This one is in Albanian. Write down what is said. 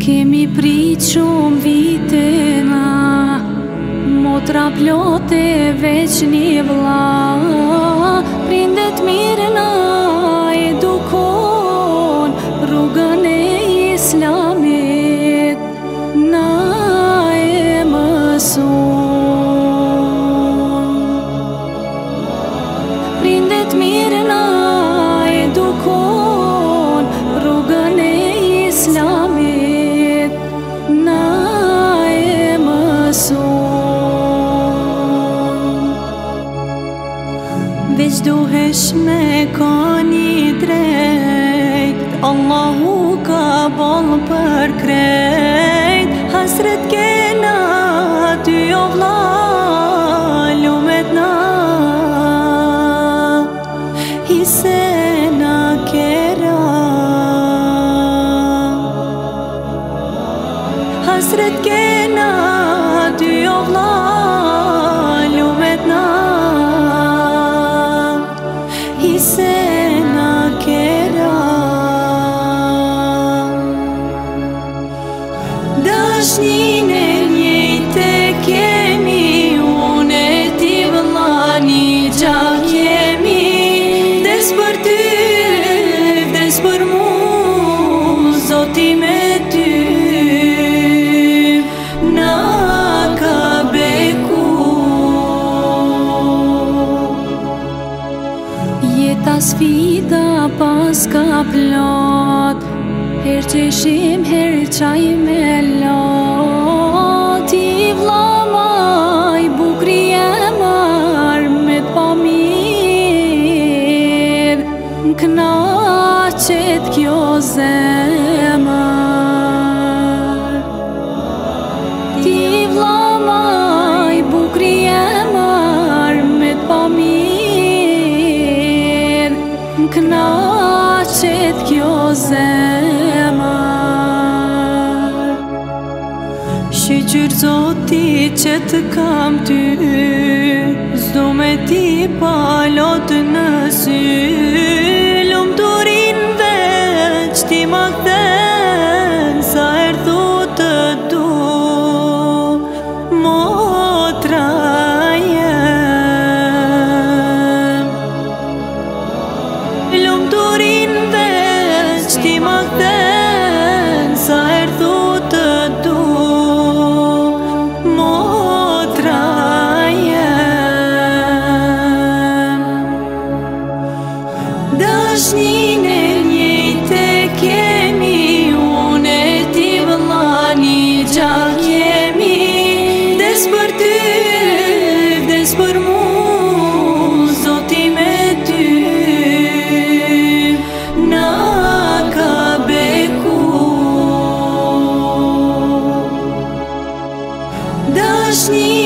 Kemi prit shumë vitena, motra plote veç një vlla. Prindet mirë na edukon, rrugën e Islamit na e mëson. Prindet mirë na edukon, rrugën e Islamit na e mëson. Veç duhesh me ka një drejt, Allahu ka boll për krejt. Hasret kena ty o vlla, lumet na hisena kera. Hasret kena ty o vlla, lumet na hisena kera. Dashnin e njëjtë kemi, unë e ti vlla një gjak jemi. Vdes për ty, vdes për mu, Zoti me ty na ka beku. Jeta sfida pas ka plot, her qeshim, her qaj me lot. Ti vlla maj bukri e mar me t'pa mirë, m'knaqet kjo zemër. Ti vlla maj bukri e mar me t'pa mirë, m'knaqet kjo zemër. Shqyr Zoti që të kam ty, zdo me ti palot në sy. Lum durin veç ti ma kthen, sa erdhu të du motra jem. Lum durin veç ti ma kthen, sa erdhu të du motra jem. Dashnin e njëjtë kemi, unë e ti vlla një gjak jemi. Vdes për ty, vdes për mu, Zoti me ty na ka beku. Dashnin